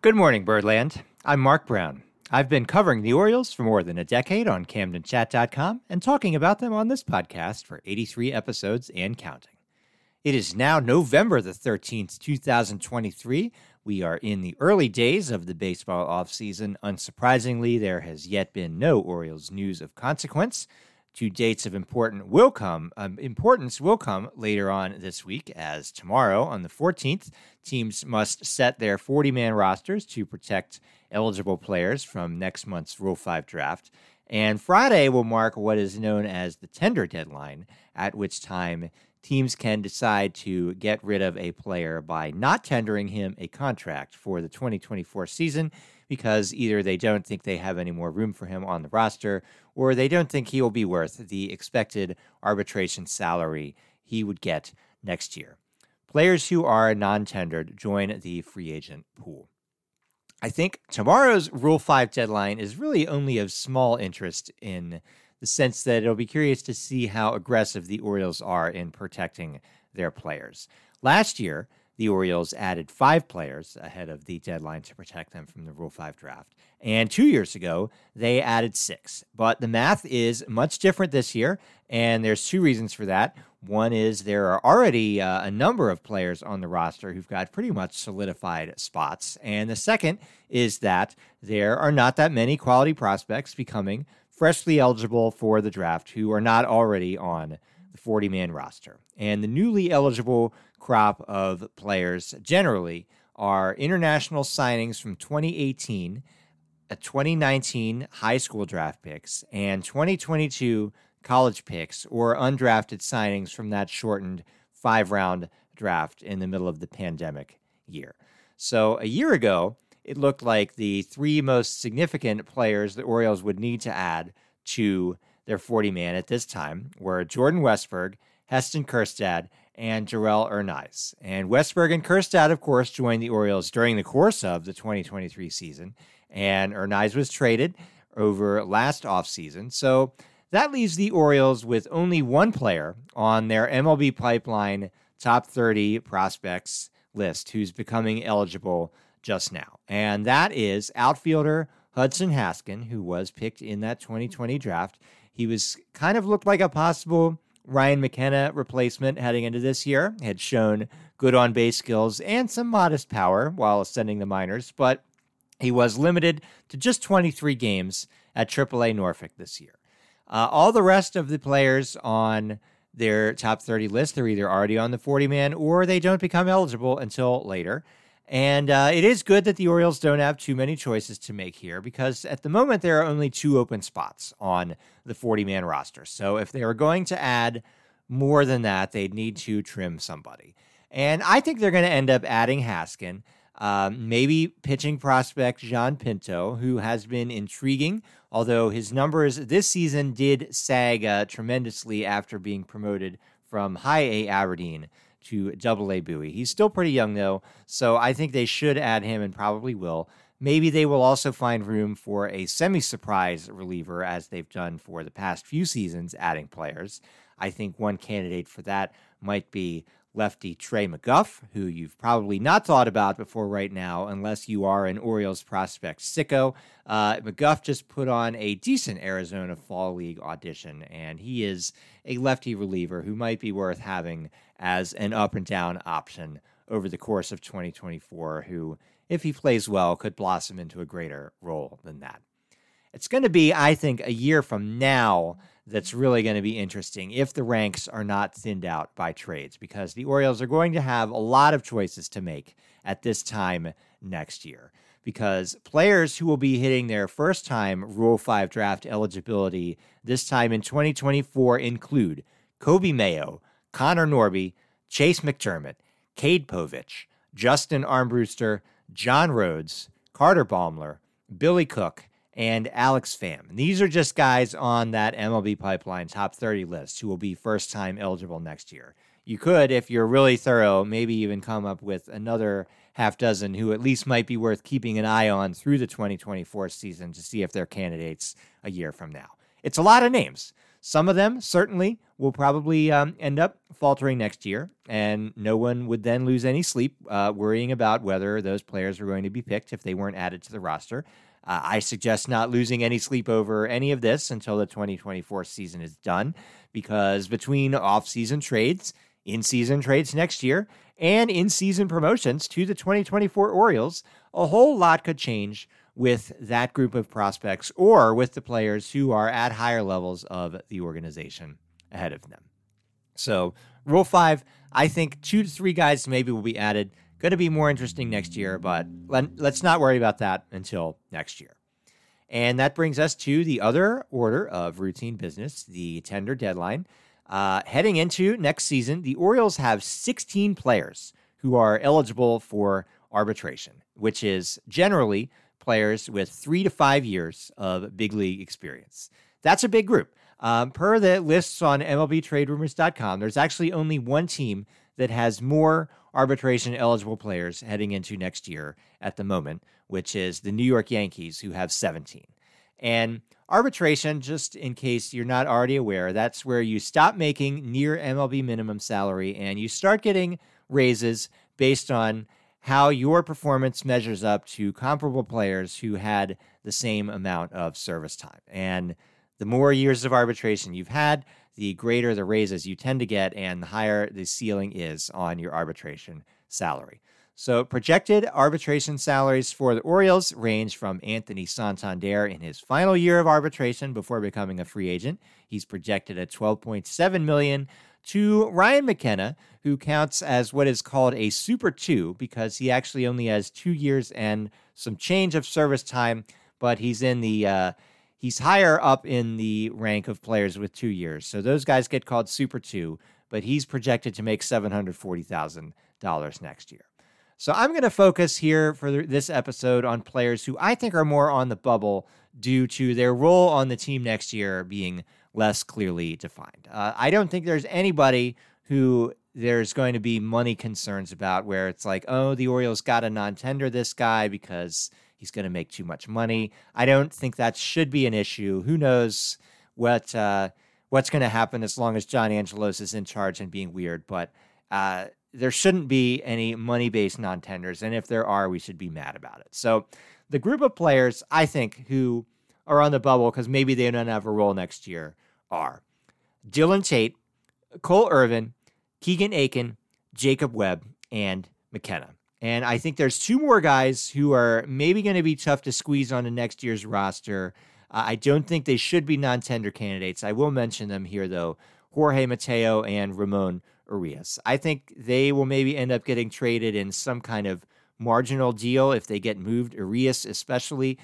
Good morning, Birdland. I'm Mark Brown. I've been covering the Orioles for more than a decade on CamdenChat.com and talking about them on this podcast for 83 episodes and counting. It is now November the 13th, 2023. We are in the early days of the baseball offseason. Unsurprisingly, there has yet been no Orioles news of consequence. Two dates of importance will come later on this week, as tomorrow, on the 14th, teams must set their 40-man rosters to protect eligible players from next month's Rule 5 draft. And Friday will mark what is known as the tender deadline, at which time teams can decide to get rid of a player by not tendering him a contract for the 2024 season, because either they don't think they have any more room for him on the roster, or they don't think he will be worth the expected arbitration salary he would get next year. Players who are non-tendered join the free agent pool. I think tomorrow's Rule 5 deadline is really only of small interest in the sense that it'll be curious to see how aggressive the Orioles are in protecting their players. Last year, the Orioles added 5 players ahead of the deadline to protect them from the Rule 5 draft. And 2 years ago, they added 6. But the math is much different this year, and there's 2 reasons for that. One is there are already a number of players on the roster who've got pretty much solidified spots. And the second is that there are not that many quality prospects becoming freshly eligible for the draft who are not already on the 40-man roster. And the newly eligible crop of players generally are international signings from 2018, 2019 high school draft picks, and 2022 college picks or undrafted signings from that shortened 5-round draft in the middle of the pandemic year. So a year ago, it looked like the 3 most significant players the Orioles would need to add to their 40-man at this time were Jordan Westburg, Heston Kjerstad, and Jorel Ernaiz. And Westburg and Kjerstad, of course, joined the Orioles during the course of the 2023 season, and Ernaiz was traded over last offseason. So that leaves the Orioles with only one player on their MLB Pipeline top 30 prospects list who's becoming eligible just now. And that is outfielder Hudson Haskin, who was picked in that 2020 draft. He was kind of looked like a possible Ryan McKenna replacement heading into this year, had shown good on-base skills and some modest power while ascending the minors, but he was limited to just 23 games at AAA Norfolk this year. All the rest of the players on their top 30 list, they're either already on the 40-man or they don't become eligible until later. And it is good that the Orioles don't have too many choices to make here, because at the moment there are only 2 open spots on the 40-man roster. So if they were going to add more than that, they'd need to trim somebody. And I think they're going to end up adding Haskin, maybe pitching prospect Jean Pinto, who has been intriguing, although his numbers this season did sag tremendously after being promoted from High A Aberdeen to Double A Bowie. He's still pretty young, though, so I think they should add him and probably will. Maybe they will also find room for a semi-surprise reliever, as they've done for the past few seasons, adding players. I think one candidate for that might be lefty Trey McGuff, who you've probably not thought about before right now, unless you are an Orioles prospect sicko. McGuff just put on a decent Arizona Fall League audition, and he is a lefty reliever who might be worth having as an up-and-down option over the course of 2024, who, if he plays well, could blossom into a greater role than that. It's going to be, I think, a year from now that's really going to be interesting if the ranks are not thinned out by trades, because the Orioles are going to have a lot of choices to make at this time next year, because players who will be hitting their first-time Rule 5 draft eligibility this time in 2024 include Kobe Mayo, Connor Norby, Chase McDermott, Cade Povich, Justin Armbruster, John Rhodes, Carter Baumler, Billy Cook, and Alex Pham. These are just guys on that MLB Pipeline top 30 list who will be first-time eligible next year. You could, if you're really thorough, maybe even come up with another half dozen who at least might be worth keeping an eye on through the 2024 season to see if they're candidates a year from now. It's a lot of names. Some of them certainly will probably end up faltering next year, and no one would then lose any sleep worrying about whether those players were going to be picked if they weren't added to the roster. I suggest not losing any sleep over any of this until the 2024 season is done, because between off-season trades, in-season trades next year, and in-season promotions to the 2024 Orioles, a whole lot could change with that group of prospects or with the players who are at higher levels of the organization ahead of them. So, Rule 5, I think 2 to 3 guys maybe will be added. Going to be more interesting next year, but let's not worry about that until next year. And that brings us to the other order of routine business, the tender deadline. Heading into next season, the Orioles have 16 players who are eligible for arbitration, which is generally players with 3 to 5 years of big league experience. That's a big group. Per the lists on MLBTradeRumors.com, there's actually only one team that has more arbitration-eligible players heading into next year at the moment, which is the New York Yankees, who have 17. And arbitration, just in case you're not already aware, that's where you stop making near MLB minimum salary and you start getting raises based on how your performance measures up to comparable players who had the same amount of service time. And the more years of arbitration you've had, the greater the raises you tend to get and the higher the ceiling is on your arbitration salary. So projected arbitration salaries for the Orioles range from Anthony Santander in his final year of arbitration before becoming a free agent. He's projected at $12.7 million, to Ryan McKenna, who counts as what is called a Super 2 because he actually only has 2 years and some change of service time, but he's in the he's higher up in the rank of players with 2 years. So those guys get called Super 2, but he's projected to make $740,000 next year. So I'm going to focus here for this episode on players who I think are more on the bubble due to their role on the team next year being less clearly defined. I don't think there's anybody who there's going to be money concerns about where it's like, oh, the Orioles got to non-tender this guy because he's going to make too much money. I don't think that should be an issue. Who knows what's going to happen as long as John Angelos is in charge and being weird, but there shouldn't be any money-based non-tenders, and if there are, we should be mad about it. So the group of players, I think, who are on the bubble because maybe they don't have a role next year are Dylan Tate, Cole Irvin, Keegan Aiken, Jacob Webb, and McKenna. And I think there's 2 more guys who are maybe going to be tough to squeeze onto next year's roster. I don't think they should be non-tender candidates. I will mention them here, though, Jorge Mateo and Ramon Urias. I think they will maybe end up getting traded in some kind of marginal deal if they get moved, Urias especially.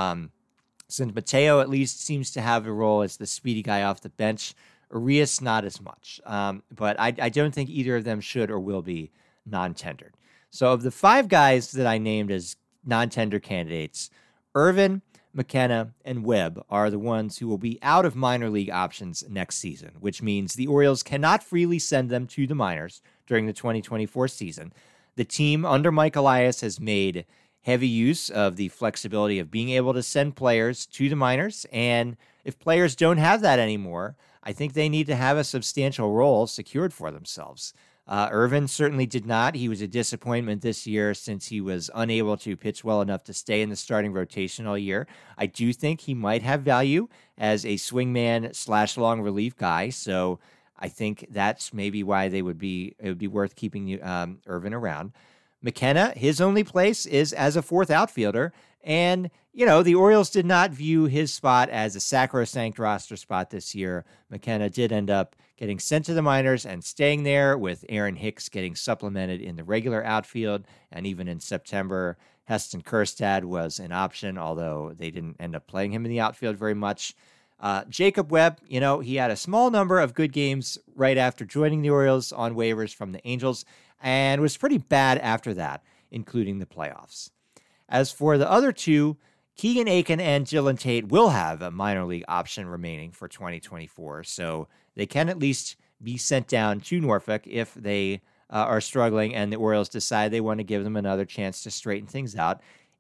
Since Mateo at least seems to have a role as the speedy guy off the bench, Urias not as much. But I don't think either of them should or will be non-tendered. So of the 5 guys that I named as non-tender candidates, Irvin, McKenna, and Webb are the ones who will be out of minor league options next season, which means the Orioles cannot freely send them to the minors during the 2024 season. The team under Mike Elias has made heavy use of the flexibility of being able to send players to the minors, and if players don't have that anymore, I think they need to have a substantial role secured for themselves. Irvin certainly did not. He was a disappointment this year since he was unable to pitch well enough to stay in the starting rotation all year. I do think he might have value as a swingman / long relief guy, so I think that's maybe why it would be worth keeping Irvin around. McKenna, his only place is as a 4th outfielder, and the Orioles did not view his spot as a sacrosanct roster spot this year. McKenna did end up getting sent to the minors and staying there, with Aaron Hicks getting supplemented in the regular outfield. And even in September, Heston Kjerstad was an option, although they didn't end up playing him in the outfield very much. Jacob Webb, he had a small number of good games right after joining the Orioles on waivers from the Angels and was pretty bad after that, including the playoffs. As for the other 2, Keegan Aiken and Dylan Tate will have a minor league option remaining for 2024, so they can at least be sent down to Norfolk if they are struggling and the Orioles decide they want to give them another chance to straighten things out.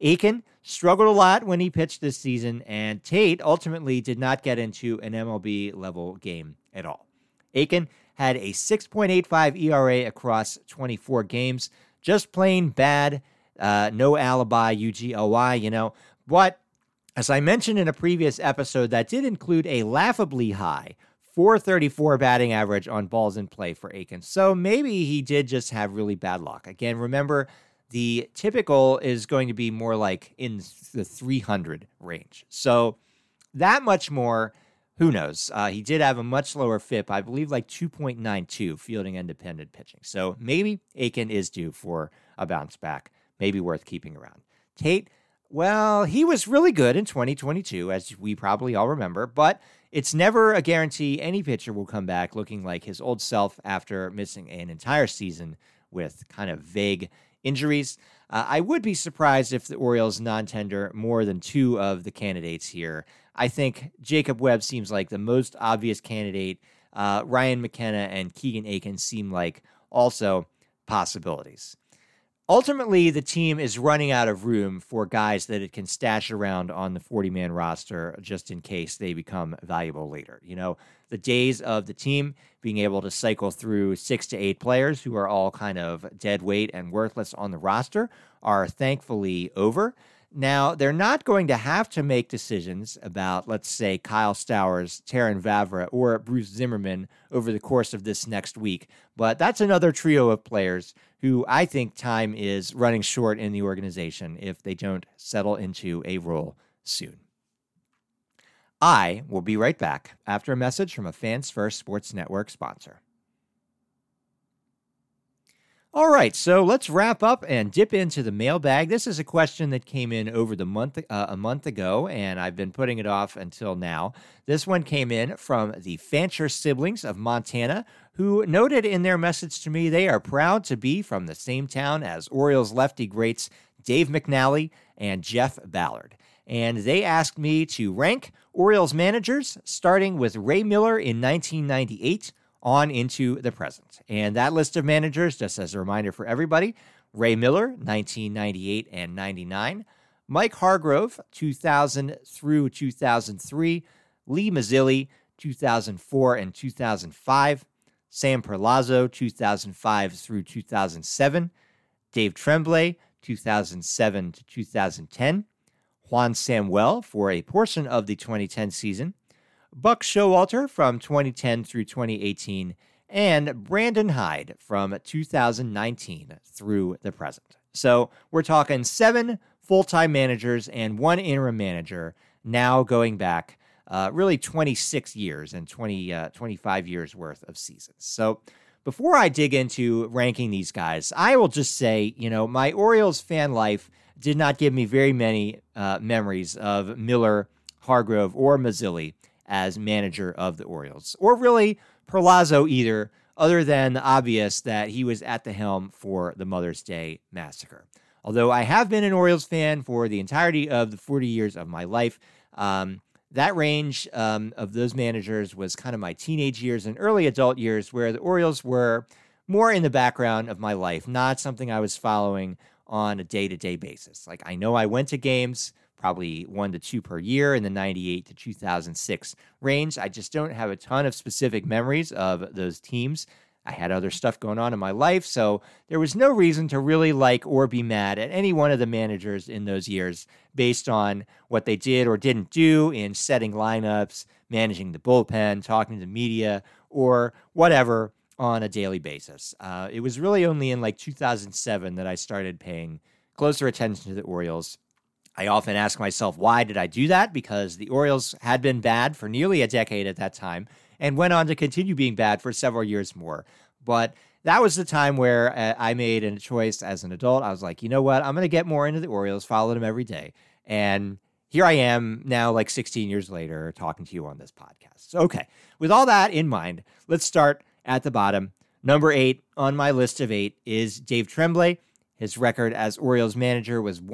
Aiken struggled a lot when he pitched this season, and Tate ultimately did not get into an MLB-level game at all. Aiken had a 6.85 ERA across 24 games, just plain bad, no alibi, UGLY, But as I mentioned in a previous episode, that did include a laughably high 434 batting average on balls in play for Aiken. So maybe he did just have really bad luck. Again, remember, the typical is going to be more like in the 300 range. So that much more, who knows? He did have a much lower FIP, I believe like 2.92 fielding independent pitching. So maybe Aiken is due for a bounce back, maybe worth keeping around. Tate, well, he was really good in 2022, as we probably all remember, but it's never a guarantee any pitcher will come back looking like his old self after missing an entire season with kind of vague injuries. I would be surprised if the Orioles non-tender more than two of the candidates here. I think Jacob Webb seems like the most obvious candidate. Ryan McKenna and Keegan Aiken seem like also possibilities. Ultimately, the team is running out of room for guys that it can stash around on the 40-man roster just in case they become valuable later. The days of the team being able to cycle through 6 to 8 players who are all kind of dead weight and worthless on the roster are thankfully over. Now, they're not going to have to make decisions about, let's say, Kyle Stowers, Terrin Vavra, or Bruce Zimmerman over the course of this next week. But that's another trio of players who I think time is running short in the organization if they don't settle into a role soon. I will be right back after a message from a Fans First Sports Network sponsor. All right, so let's wrap up and dip into the mailbag. This is a question that came in over a month ago, and I've been putting it off until now. This one came in from the Fancher siblings of Montana, who noted in their message to me they are proud to be from the same town as Orioles lefty greats Dave McNally and Jeff Ballard. And they asked me to rank Orioles managers, starting with Ray Miller in 1998, on into the present. And that list of managers, just as a reminder for everybody, Ray Miller, 1998 and 99, Mike Hargrove, 2000 through 2003, Lee Mazzilli, 2004 and 2005, Sam Perlazzo, 2005 through 2007, Dave Tremblay, 2007 to 2010, Juan Samuel for a portion of the 2010 season, Buck Showalter from 2010 through 2018, and Brandon Hyde from 2019 through the present. So we're talking 7 full-time managers and 1 interim manager, now going back really 26 years and 25 years worth of seasons. So before I dig into ranking these guys, I will just say, my Orioles fan life did not give me very many memories of Miller, Hargrove, or Mazzilli as manager of the Orioles, or really Perlazzo either, other than the obvious that he was at the helm for the Mother's Day massacre. Although I have been an Orioles fan for the entirety of the 40 years of my life, that range of those managers was kind of my teenage years and early adult years where the Orioles were more in the background of my life, not something I was following on a day-to-day basis. Like, I know I went to games, probably 1 to 2 per year in the 98 to 2006 range. I just don't have a ton of specific memories of those teams. I had other stuff going on in my life, so there was no reason to really like or be mad at any one of the managers in those years based on what they did or didn't do in setting lineups, managing the bullpen, talking to the media, or whatever on a daily basis. It was really only in like 2007 that I started paying closer attention to the Orioles. I often ask myself, why did I do that? Because the Orioles had been bad for nearly a decade at that time and went on to continue being bad for several years more. But that was the time where I made a choice as an adult. I was like, you know what? I'm going to get more into the Orioles, follow them every day. And here I am now, like 16 years later, talking to you on this podcast. So, okay, with all that in mind, let's start at the bottom. Number 8 on my list of 8 is Dave Tremblay. His record as Orioles manager was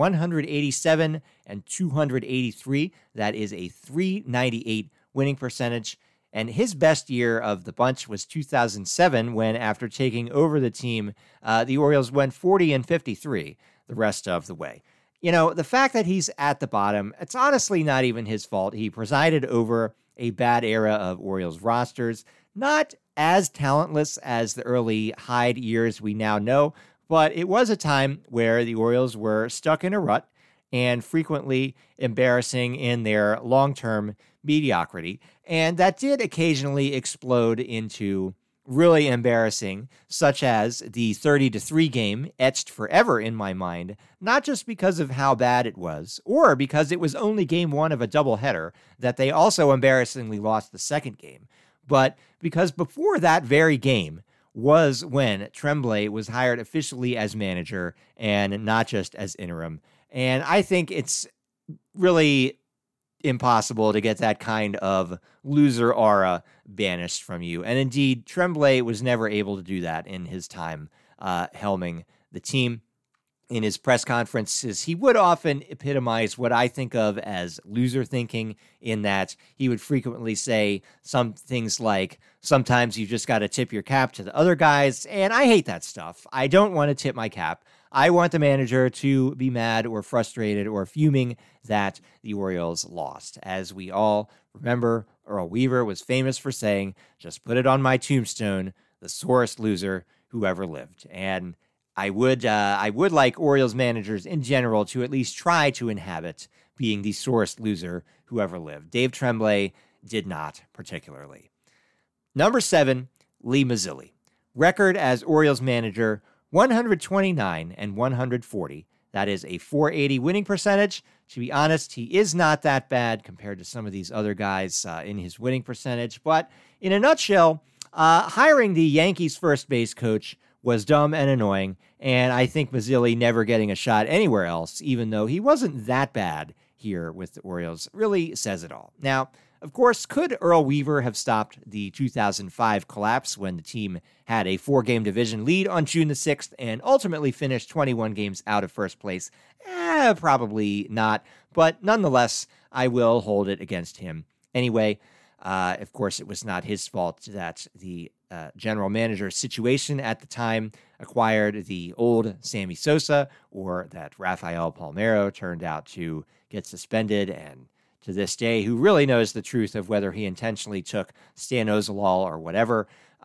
187 and 283. That is a .398 winning percentage. And his best year of the bunch was 2007, when after taking over the team, the Orioles went 40 and 53 the rest of the way. The fact that he's at the bottom, it's honestly not even his fault. He presided over a bad era of Orioles rosters, not as talentless as the early Hyde years we now know, but it was a time where the Orioles were stuck in a rut and frequently embarrassing in their long-term mediocrity. And that did occasionally explode into really embarrassing, such as the 30-3 game etched forever in my mind, not just because of how bad it was, or because it was only game one of a doubleheader that they also embarrassingly lost the second game, but because before that very game was when Tremblay was hired officially as manager and not just as interim. And I think it's really impossible to get that kind of loser aura banished from you. And indeed, Tremblay was never able to do that in his time helming the team. In his press conferences, he would often epitomize what I think of as loser thinking, in that he would frequently say some things like, sometimes you just got to tip your cap to the other guys, and I hate that stuff. I don't want to tip my cap. I want the manager to be mad or frustrated or fuming that the Orioles lost. As we all remember, Earl Weaver was famous for saying, just put it on my tombstone, the sorest loser who ever lived. And I would like Orioles managers in general to at least try to inhabit being the sorest loser who ever lived. Dave Tremblay did not particularly. Number 7, Lee Mazzilli. Record as Orioles manager, 129 and 140. That is a .480 winning percentage. To be honest, he is not that bad compared to some of these other guys in his winning percentage. But in a nutshell, hiring the Yankees first base coach was dumb and annoying, and I think Mazzilli never getting a shot anywhere else, even though he wasn't that bad here with the Orioles, really says it all. Now, of course, could Earl Weaver have stopped the 2005 collapse when the team had a 4-game division lead on June the 6th and ultimately finished 21 games out of first place? Probably not, but nonetheless, I will hold it against him. Anyway, of course, it was not his fault that the general manager situation at the time acquired the old Sammy Sosa, or that Rafael Palmeiro turned out to get suspended, and to this day, who really knows the truth of whether he intentionally took stanozolol or whatever.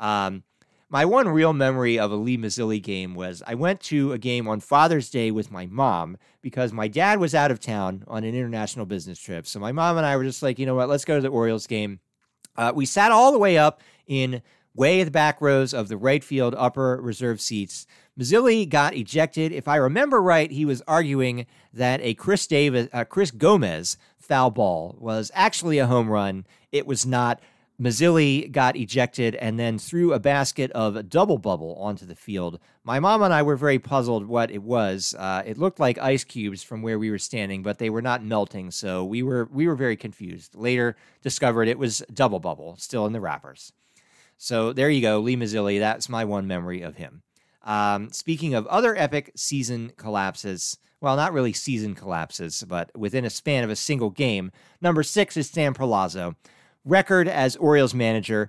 My one real memory of a Lee Mazzilli game was I went to a game on Father's Day with my mom because my dad was out of town on an international business trip. So my mom and I were just like, you know what, let's go to the Orioles game. We sat all the way up in way the back rows of the right field upper reserve seats. Mazzilli got ejected. If I remember right, he was arguing that a Chris Gomez foul ball was actually a home run. It was not. Mazzilli got ejected and then threw a basket of a double bubble onto the field. My mom and I were very puzzled what it was. It looked like ice cubes from where we were standing, but they were not melting, so we were very confused. Later discovered it was double bubble, still in the wrappers. So there you go, Lee Mazzilli. That's my one memory of him. Speaking of other epic season collapses, well, not really season collapses, but within a span of a single game, number 6 is Sam Perlaza. Record as Orioles manager,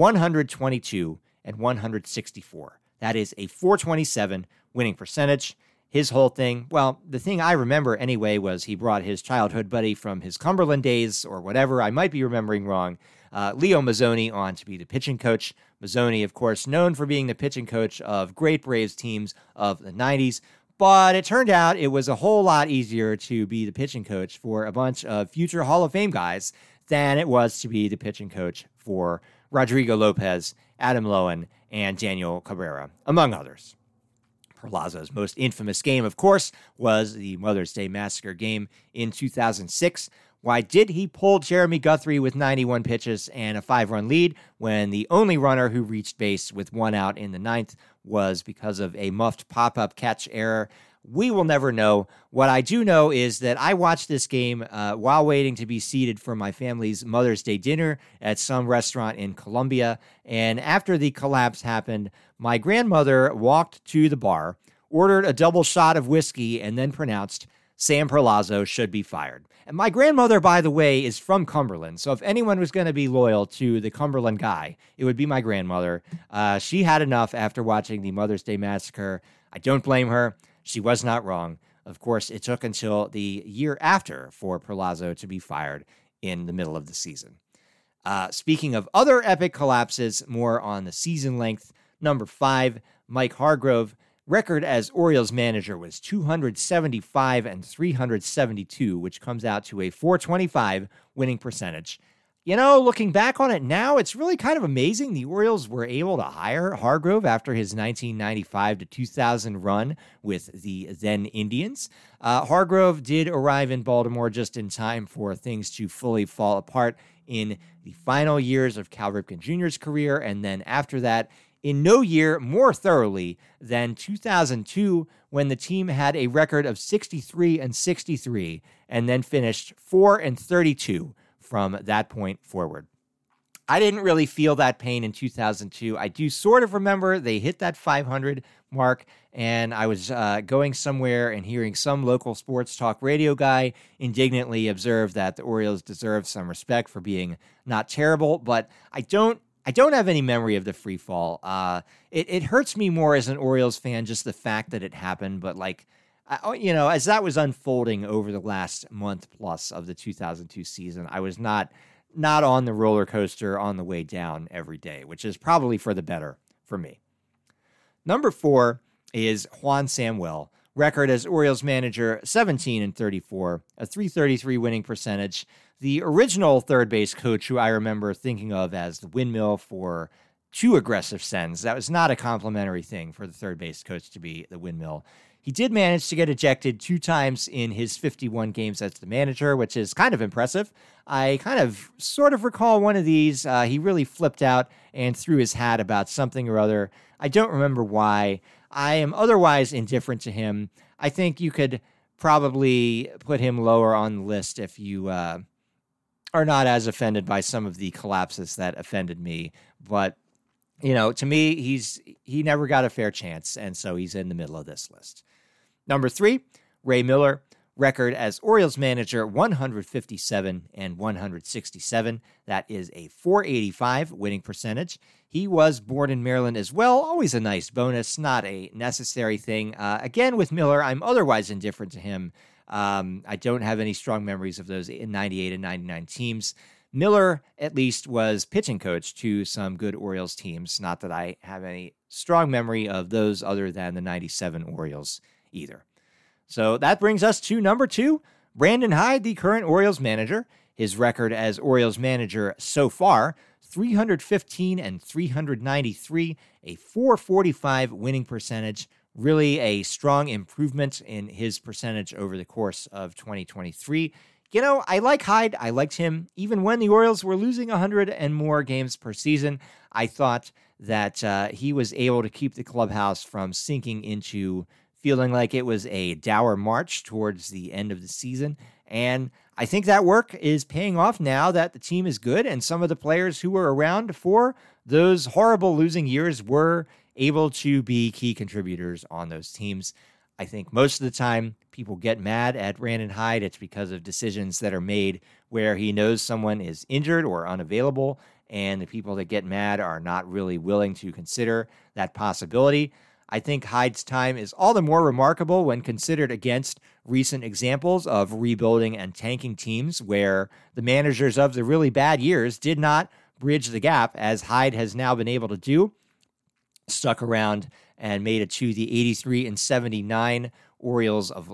122 and 164. That is a .427 winning percentage. His whole thing, well, the thing I remember anyway was he brought his childhood buddy from his Cumberland days or whatever. I might be remembering wrong. Leo Mazzoni on to be the pitching coach. Mazzoni, of course, known for being the pitching coach of great Braves teams of the 90s. But it turned out it was a whole lot easier to be the pitching coach for a bunch of future Hall of Fame guys than it was to be the pitching coach for Rodrigo Lopez, Adam Loewen, and Daniel Cabrera, among others. Perlaza's most infamous game, of course, was the Mother's Day Massacre game in 2006. Why did he pull Jeremy Guthrie with 91 pitches and a 5-run lead when the only runner who reached base with 1 out in the 9th was because of a muffed pop-up catch error? We will never know. What I do know is that I watched this game while waiting to be seated for my family's Mother's Day dinner at some restaurant in Colombia. And after the collapse happened, my grandmother walked to the bar, ordered a double shot of whiskey, and then pronounced, Sam Perlaza should be fired. And my grandmother, by the way, is from Cumberland. So if anyone was going to be loyal to the Cumberland guy, it would be my grandmother. She had enough after watching the Mother's Day Massacre. I don't blame her. She was not wrong. Of course, it took until the year after for Perlazo to be fired in the middle of the season. Speaking of other epic collapses, more on the season length, number 5, Mike Hargrove. Record as Orioles manager was 275 and 372, which comes out to a .425 winning percentage. Looking back on it now, it's really kind of amazing the Orioles were able to hire Hargrove after his 1995 to 2000 run with the then Indians. Hargrove did arrive in Baltimore just in time for things to fully fall apart in the final years of Cal Ripken Jr.'s career, and then after that, in no year more thoroughly than 2002, when the team had a record of 63 and 63, and then finished 4 and 32 from that point forward. I didn't really feel that pain in 2002. I do sort of remember they hit that 500 mark, and I was going somewhere and hearing some local sports talk radio guy indignantly observe that the Orioles deserve some respect for being not terrible, but I don't have any memory of the free fall. It hurts me more as an Orioles fan, just the fact that it happened, but as that was unfolding over the last month plus of the 2002 season, I was not on the roller coaster on the way down every day, which is probably for the better for me. Number 4 is Juan Samuel. Record as Orioles manager, 17 and 34, a .333 winning percentage. The original third base coach who I remember thinking of as the windmill for too aggressive sends. That was not a complimentary thing for the third base coach to be the windmill. He did manage to get ejected 2 times in his 51 games as the manager, which is kind of impressive. I sort of recall one of these. He really flipped out and threw his hat about something or other. I don't remember why. I am otherwise indifferent to him. I think you could probably put him lower on the list if you are not as offended by some of the collapses that offended me. But, to me, he never got a fair chance, and so he's in the middle of this list. Number 3, Ray Miller. Record as Orioles manager, 157 and 167. That is a .485 winning percentage. He was born in Maryland as well. Always a nice bonus, not a necessary thing. Again, with Miller, I'm otherwise indifferent to him. I don't have any strong memories of those 98 and 99 teams. Miller, at least, was pitching coach to some good Orioles teams. Not that I have any strong memory of those other than the 97 Orioles either. So that brings us to number 2, Brandon Hyde, the current Orioles manager. His record as Orioles manager so far, 315 and 393, a .445 winning percentage. Really a strong improvement in his percentage over the course of 2023. I like Hyde. I liked him even when the Orioles were losing 100 and more games per season. I thought that he was able to keep the clubhouse from sinking into feeling like it was a dour march towards the end of the season. And I think that work is paying off now that the team is good, and some of the players who were around for those horrible losing years were able to be key contributors on those teams. I think most of the time people get mad at Brandon Hyde. It's because of decisions that are made where he knows someone is injured or unavailable, and the people that get mad are not really willing to consider that possibility. I think Hyde's time is all the more remarkable when considered against recent examples of rebuilding and tanking teams where the managers of the really bad years did not bridge the gap, as Hyde has now been able to do. Stuck around and made it to the 83 and 79 Orioles of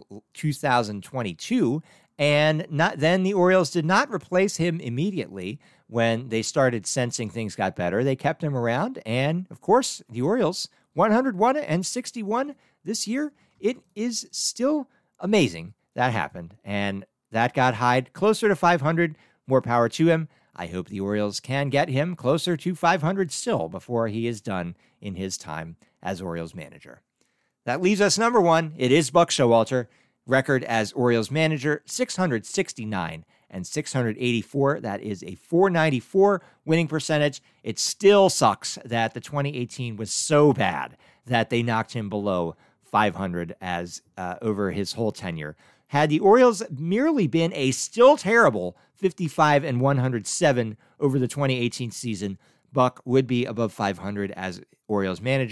2022. And then the Orioles did not replace him immediately when they started sensing things got better. They kept him around. And, of course, the Orioles, 101 and 61 this year. It is still amazing that happened. And that got Hyde closer to 500. More power to him. I hope the Orioles can get him closer to 500 still before he is done in his time as Orioles manager. That leaves us number 1. It is Buck Showalter. Record as Orioles manager, 669 and 684. That is a .494 winning percentage. It still sucks that the 2018 was so bad that they knocked him below 500 as over his whole tenure. Had the Orioles merely been a still terrible 55 and 107 over the 2018 season, Buck would be above 500 as Orioles manager.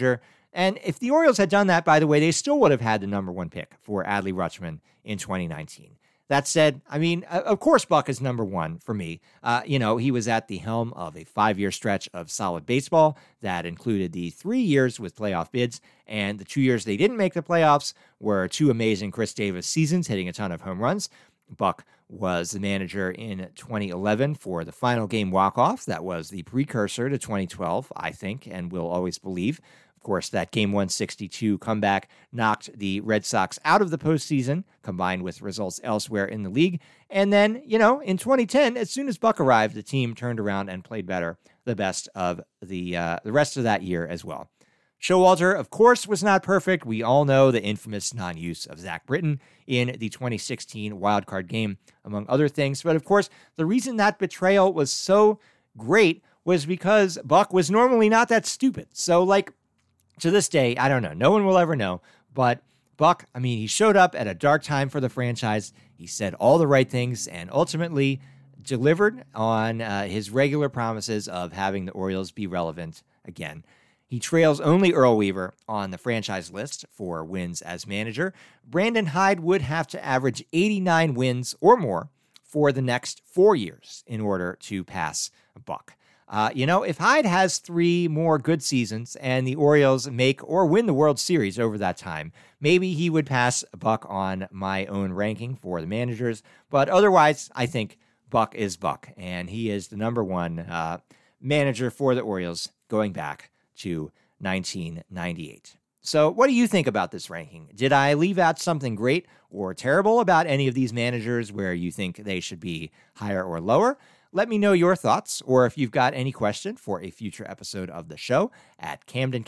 And if the Orioles had done that, by the way, they still would have had the number one pick for Adley Rutschman in 2019. That said, I mean, of course, Buck is number one for me. He was at the helm of a 5-year stretch of solid baseball that included the 3 years with playoff bids, and the 2 years they didn't make the playoffs were 2 amazing Chris Davis seasons, hitting a ton of home runs. Buck was the manager in 2011 for the final game walk-off. That was the precursor to 2012, I think, and will always believe. Of course, that Game 162 comeback knocked the Red Sox out of the postseason, combined with results elsewhere in the league. And then, in 2010, as soon as Buck arrived, the team turned around and played better the best of the rest of that year as well. Showalter, of course, was not perfect. We all know the infamous non-use of Zach Britton in the 2016 wildcard game, among other things. But of course, the reason that betrayal was so great was because Buck was normally not that stupid. So, to this day, I don't know. No one will ever know. But Buck, he showed up at a dark time for the franchise. He said all the right things and ultimately delivered on his regular promises of having the Orioles be relevant again. He trails only Earl Weaver on the franchise list for wins as manager. Brandon Hyde would have to average 89 wins or more for the next 4 years in order to pass Buck. If Hyde has 3 more good seasons and the Orioles make or win the World Series over that time, maybe he would pass Buck on my own ranking for the managers. But otherwise, I think Buck is Buck, and he is the number one manager for the Orioles going back to 1998. So what do you think about this ranking? Did I leave out something great or terrible about any of these managers where you think they should be higher or lower? Let me know your thoughts, or if you've got any question for a future episode of the show at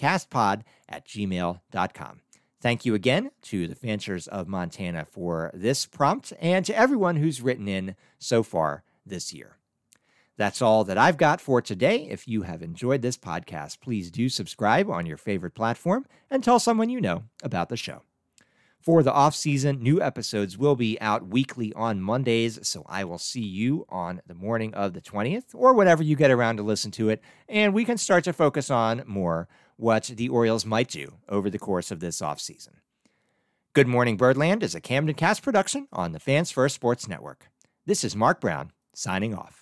camdencastpod@gmail.com. Thank you again to the Fanchers of Montana for this prompt, and to everyone who's written in so far this year. That's all that I've got for today. If you have enjoyed this podcast, please do subscribe on your favorite platform and tell someone you know about the show. For the off-season, new episodes will be out weekly on Mondays, so I will see you on the morning of the 20th, or whenever you get around to listen to it, and we can start to focus on more what the Orioles might do over the course of this off-season. Good Morning Birdland is a Camden Cast production on the Fans First Sports Network. This is Mark Brown, signing off.